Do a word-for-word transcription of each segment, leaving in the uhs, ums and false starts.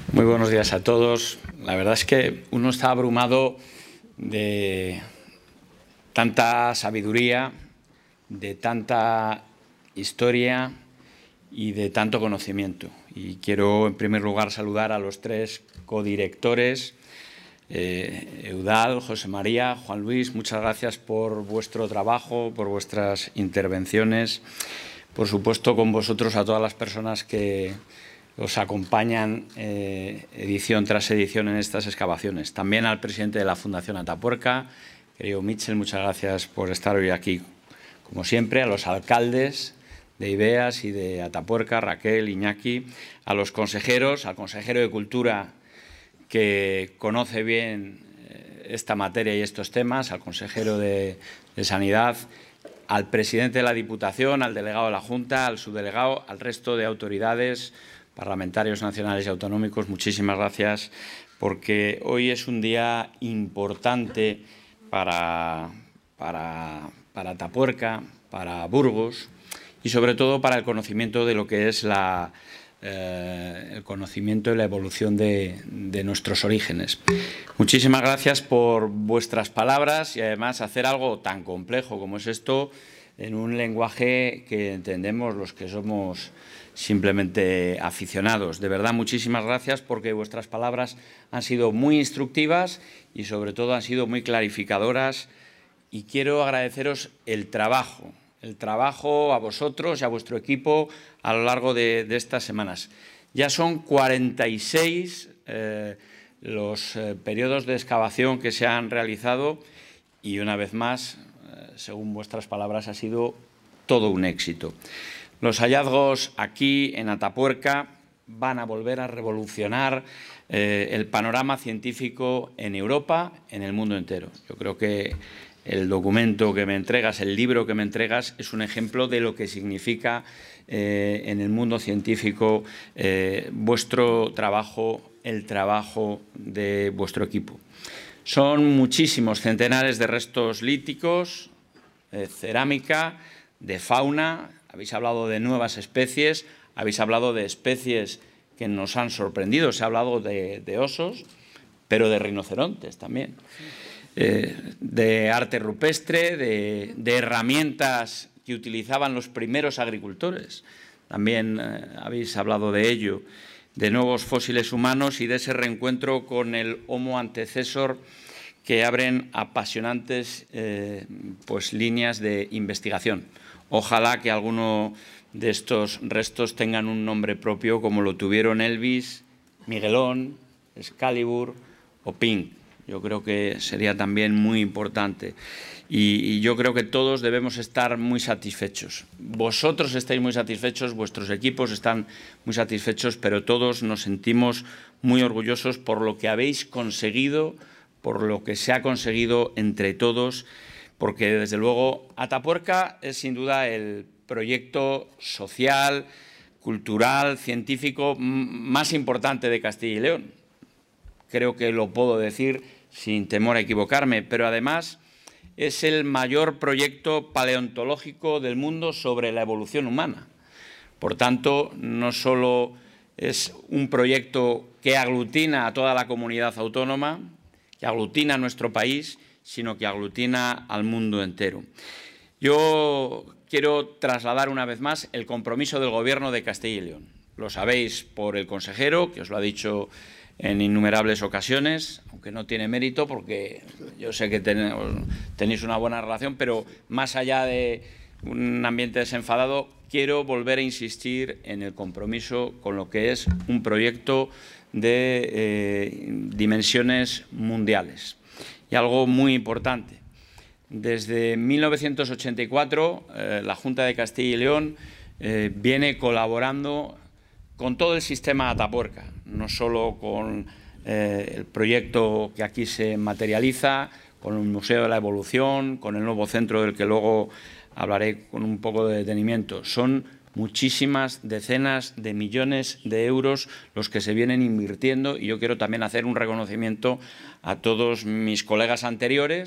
Muy buenos días a todos. La verdad es que uno está abrumado de tanta sabiduría, de tanta historia y de tanto conocimiento. Y quiero, en primer lugar, saludar a los tres codirectores, eh, Eudald, José María, Juan Luis. Muchas gracias por vuestro trabajo, por vuestras intervenciones. Por supuesto, con vosotros a todas las personas que os acompañan eh, edición tras edición en estas excavaciones. También al presidente de la Fundación Atapuerca, querido Mitchell, muchas gracias por estar hoy aquí, como siempre. A los alcaldes de Ibeas y de Atapuerca, Raquel, Iñaki, a los consejeros, al consejero de Cultura, que conoce bien eh, esta materia y estos temas, al consejero de, de Sanidad, al presidente de la Diputación, al delegado de la Junta, al subdelegado, al resto de autoridades, parlamentarios nacionales y autonómicos. Muchísimas gracias, porque hoy es un día importante para, para, para Atapuerca, para Burgos y sobre todo para el conocimiento de lo que es la, eh, el conocimiento y la evolución de, de nuestros orígenes. Muchísimas gracias por vuestras palabras y además hacer algo tan complejo como es esto en un lenguaje que entendemos los que somos simplemente aficionados. De verdad, muchísimas gracias, porque vuestras palabras han sido muy instructivas y sobre todo han sido muy clarificadoras, y quiero agradeceros el trabajo, el trabajo a vosotros y a vuestro equipo a lo largo de, de estas semanas. Ya son cuarenta y seis eh, los eh, periodos de excavación que se han realizado y, una vez más, eh, según vuestras palabras, ha sido todo un éxito. Los hallazgos aquí en Atapuerca van a volver a revolucionar eh, el panorama científico en Europa, en el mundo entero. Yo creo que el documento que me entregas, el libro que me entregas, es un ejemplo de lo que significa eh, en el mundo científico eh, vuestro trabajo, el trabajo de vuestro equipo. Son muchísimos, centenares de restos líticos, de cerámica, de fauna. Habéis hablado de nuevas especies, habéis hablado de especies que nos han sorprendido. Se ha hablado de, de osos, pero de rinocerontes también. Eh, de arte rupestre, de, de herramientas que utilizaban los primeros agricultores. También eh, habéis hablado de ello, de nuevos fósiles humanos y de ese reencuentro con el Homo antecesor, que abren apasionantes eh, pues, líneas de investigación. Ojalá que alguno de estos restos tengan un nombre propio, como lo tuvieron Elvis, Miguelón, Excalibur o Pink. Yo creo que sería también muy importante. Y, y yo creo que todos debemos estar muy satisfechos. Vosotros estáis muy satisfechos, vuestros equipos están muy satisfechos, pero todos nos sentimos muy orgullosos por lo que habéis conseguido, por lo que se ha conseguido entre todos, porque, desde luego, Atapuerca es sin duda el proyecto social, cultural, científico más importante de Castilla y León. Creo que lo puedo decir sin temor a equivocarme, pero además es el mayor proyecto paleontológico del mundo sobre la evolución humana. Por tanto, no solo es un proyecto que aglutina a toda la comunidad autónoma, que aglutina a nuestro país, sino que aglutina al mundo entero. Yo quiero trasladar una vez más el compromiso del Gobierno de Castilla y León. Lo sabéis por el consejero, que os lo ha dicho en innumerables ocasiones, aunque no tiene mérito, porque yo sé que ten, tenéis una buena relación, pero más allá de un ambiente desenfadado, quiero volver a insistir en el compromiso con lo que es un proyecto de eh, dimensiones mundiales. Y algo muy importante: desde mil novecientos ochenta y cuatro eh, la Junta de Castilla y León eh, viene colaborando con todo el sistema Atapuerca, no solo con eh, el proyecto que aquí se materializa, con el Museo de la Evolución, con el nuevo centro del que luego hablaré con un poco de detenimiento. Son muchísimas decenas de millones de euros los que se vienen invirtiendo, y yo quiero también hacer un reconocimiento a todos mis colegas anteriores,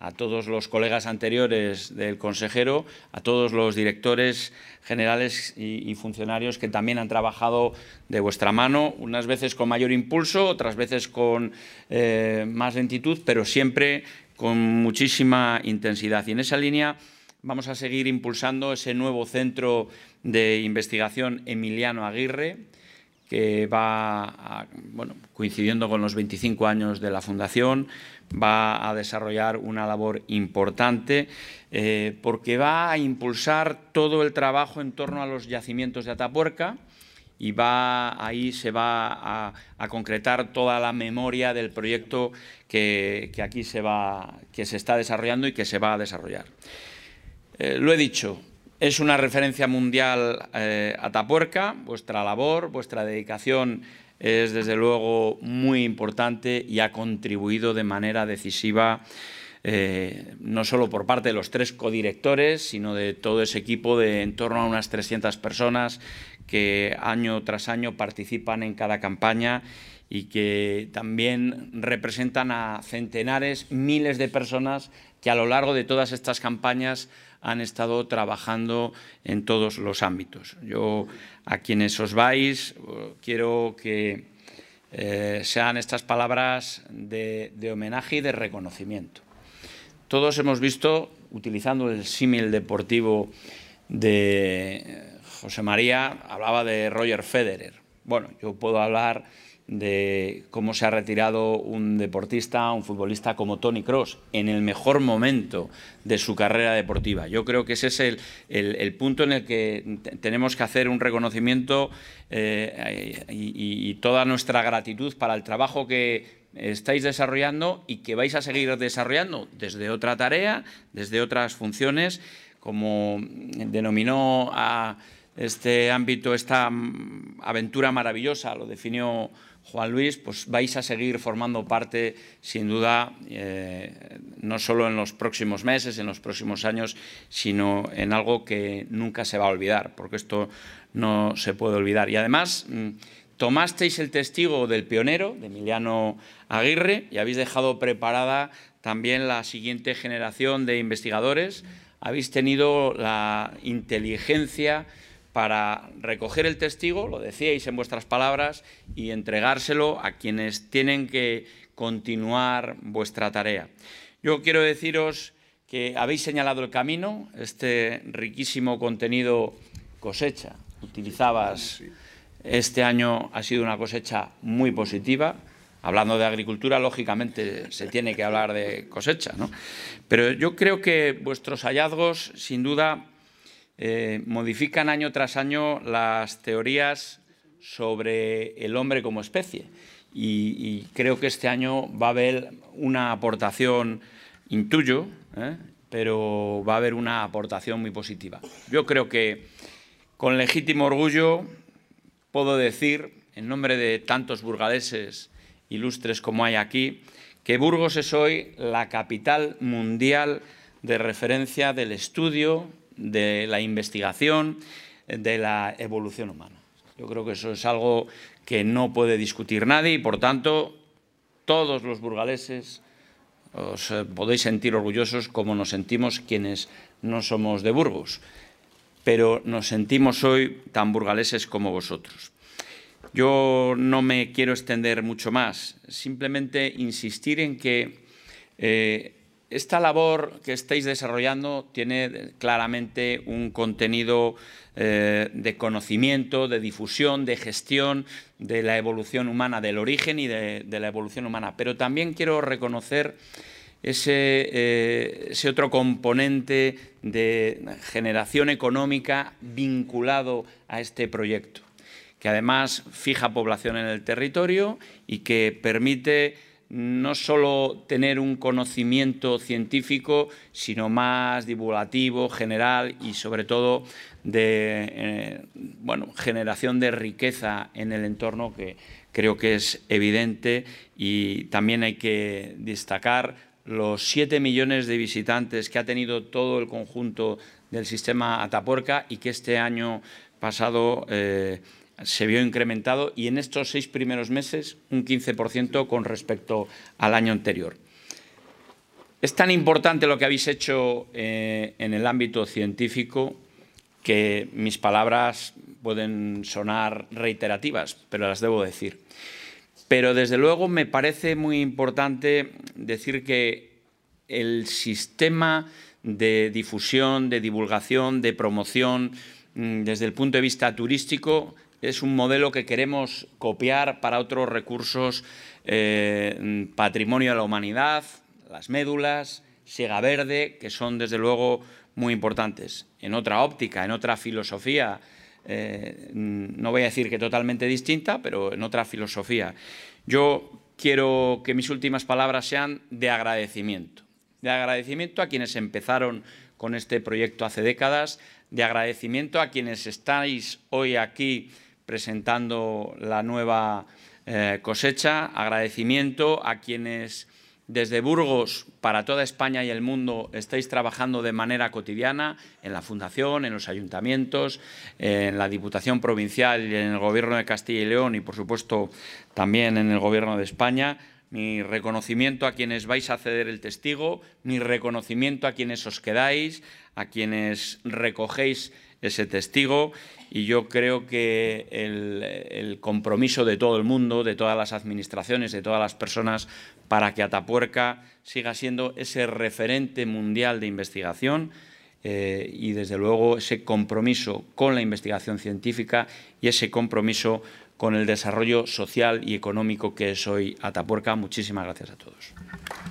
a todos los colegas anteriores del consejero, a todos los directores generales y, y funcionarios que también han trabajado de vuestra mano, unas veces con mayor impulso, otras veces con eh, más lentitud, pero siempre con muchísima intensidad. Y en esa línea vamos a seguir impulsando ese nuevo centro de investigación Emiliano Aguirre, que va, a, bueno, coincidiendo con los veinticinco años de la Fundación, va a desarrollar una labor importante eh, porque va a impulsar todo el trabajo en torno a los yacimientos de Atapuerca y va, ahí se va a, a concretar toda la memoria del proyecto que, que aquí se, va, que se está desarrollando y que se va a desarrollar. Eh, lo he dicho. Es una referencia mundial eh, Atapuerca, vuestra labor, vuestra dedicación es desde luego muy importante y ha contribuido de manera decisiva eh, no solo por parte de los tres codirectores, sino de todo ese equipo de en torno a unas trescientas personas que año tras año participan en cada campaña y que también representan a centenares, miles de personas que a lo largo de todas estas campañas han estado trabajando en todos los ámbitos. Yo, a quienes os vais, quiero que eh, sean estas palabras de, de homenaje y de reconocimiento. Todos hemos visto, utilizando el símil deportivo de José María, hablaba de Roger Federer. Bueno, yo puedo hablar de cómo se ha retirado un deportista, un futbolista como Toni Kroos, en el mejor momento de su carrera deportiva. Yo creo que ese es el, el, el punto en el que tenemos que hacer un reconocimiento eh, y, y toda nuestra gratitud para el trabajo que estáis desarrollando y que vais a seguir desarrollando desde otra tarea, desde otras funciones, como denominó a este ámbito, esta aventura maravillosa, lo definió Juan Luis, pues vais a seguir formando parte, sin duda, eh, no solo en los próximos meses, en los próximos años, sino en algo que nunca se va a olvidar, porque esto no se puede olvidar. Y además, tomasteis el testigo del pionero, de Emiliano Aguirre, y habéis dejado preparada también la siguiente generación de investigadores. Habéis tenido la inteligencia para recoger el testigo, lo decíais en vuestras palabras, y entregárselo a quienes tienen que continuar vuestra tarea. Yo quiero deciros que habéis señalado el camino, este riquísimo contenido cosecha. Utilizabas, este año ha sido una cosecha muy positiva. Hablando de agricultura, lógicamente se tiene que hablar de cosecha, ¿no? Pero yo creo que vuestros hallazgos, sin duda, Eh, modifican año tras año las teorías sobre el hombre como especie y, y creo que este año va a haber una aportación, intuyo, ¿eh? pero va a haber una aportación muy positiva. Yo creo que con legítimo orgullo puedo decir, en nombre de tantos burgaleses ilustres como hay aquí, que Burgos es hoy la capital mundial de referencia del estudio, de la investigación, de la evolución humana. Yo creo que eso es algo que no puede discutir nadie y, por tanto, todos los burgaleses os podéis sentir orgullosos como nos sentimos quienes no somos de Burgos, pero nos sentimos hoy tan burgaleses como vosotros. Yo no me quiero extender mucho más, simplemente insistir en que eh, esta labor que estáis desarrollando tiene claramente un contenido eh, de conocimiento, de difusión, de gestión de la evolución humana, del origen y de, de la evolución humana. Pero también quiero reconocer ese, eh, ese otro componente de generación económica vinculado a este proyecto, que además fija población en el territorio y que permite no solo tener un conocimiento científico, sino más divulgativo, general y, sobre todo, de eh, bueno, generación de riqueza en el entorno, que creo que es evidente. Y también hay que destacar los siete millones de visitantes que ha tenido todo el conjunto del sistema Atapuerca y que este año pasado eh, se vio incrementado, y en estos seis primeros meses un quince por ciento con respecto al año anterior. Es tan importante lo que habéis hecho eh, en el ámbito científico que mis palabras pueden sonar reiterativas, pero las debo decir. Pero desde luego me parece muy importante decir que el sistema de difusión, de divulgación, de promoción desde el punto de vista turístico es un modelo que queremos copiar para otros recursos, eh, patrimonio de la humanidad, las médulas, Siega Verde, que son desde luego muy importantes. En otra óptica, en otra filosofía, eh, no voy a decir que totalmente distinta, pero en otra filosofía. Yo quiero que mis últimas palabras sean de agradecimiento. De agradecimiento a quienes empezaron con este proyecto hace décadas, de agradecimiento a quienes estáis hoy aquí presentando la nueva eh, cosecha, agradecimiento a quienes desde Burgos para toda España y el mundo estáis trabajando de manera cotidiana en la Fundación, en los ayuntamientos, en la Diputación Provincial y en el Gobierno de Castilla y León y, por supuesto, también en el Gobierno de España. Mi reconocimiento a quienes vais a ceder el testigo, mi reconocimiento a quienes os quedáis, a quienes recogéis ese testigo, y yo creo que el, el compromiso de todo el mundo, de todas las administraciones, de todas las personas, para que Atapuerca siga siendo ese referente mundial de investigación eh, y, desde luego, ese compromiso con la investigación científica y ese compromiso con el desarrollo social y económico que es hoy Atapuerca. Muchísimas gracias a todos.